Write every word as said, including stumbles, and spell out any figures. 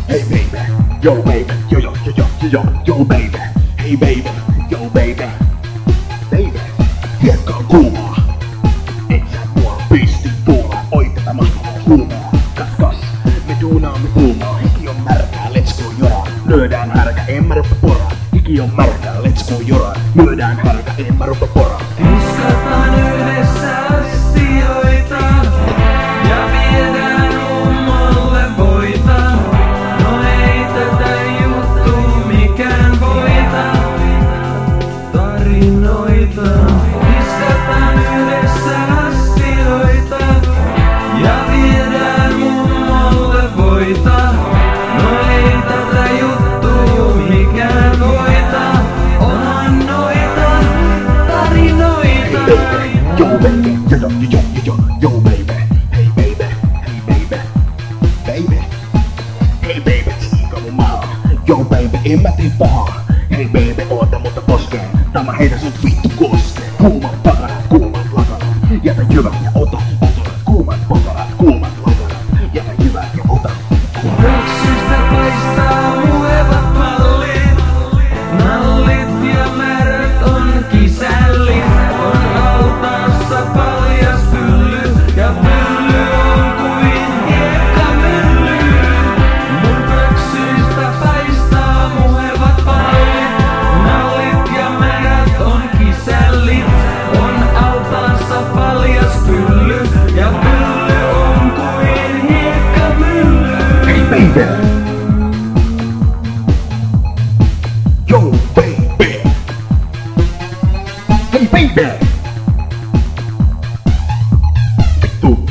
Hey baby, yo baby, yo yo yo yo yo yo yo baby. Hey baby, yo baby, baby. Hiekka on kuumaa, et sä mua pisti puumaa. Oi tätä mahtavaa huumaa. Kas kas, me duunaamme puumaa. Hiki on märkää, let's go joraa. Lyödään härkä, en mä ruppa poraa. Hiki on märkää, let's go joraa. Lyödään härkä, en mä ruppa poraa. Tiskataan yhdessä astioita ja viedään mummolle voita. No ei tätä juttua mikään voita. Tarinoita. Tiskataan yhdessä astioita ja viedään mummolle voita. No ei tätä juttua mikään voita. Onhan noita tarinoita. Yo baby, yo yo yo yo yo yo baby. Hey baby, hey baby, baby. Hey baby, tsiika mun maa. Yo baby, en mä tee pahaa. Hey baby, oota mutta poskeen. Tää mä heitän sut vittu koskeen. Kuumat pakarat, kuumat lakarat. Jätä jyvät ja ota potorat. Kuumat pakarat, kuumat lakarat. Jätä jyvät ja ota potorat. Pöksystä paistaa muevat mallit. Nallit ja märät on kisällit. On altaassa paljas pylly ja pylly on kuin hiekkamylly. Mun pöksyistä paistaa muevat pallit. Nallit ja märät on kisällit. On altaassa paljas pylly ja pylly on kuin hiekkamylly. Hey baby. Yo baby. Hey baby. Vittu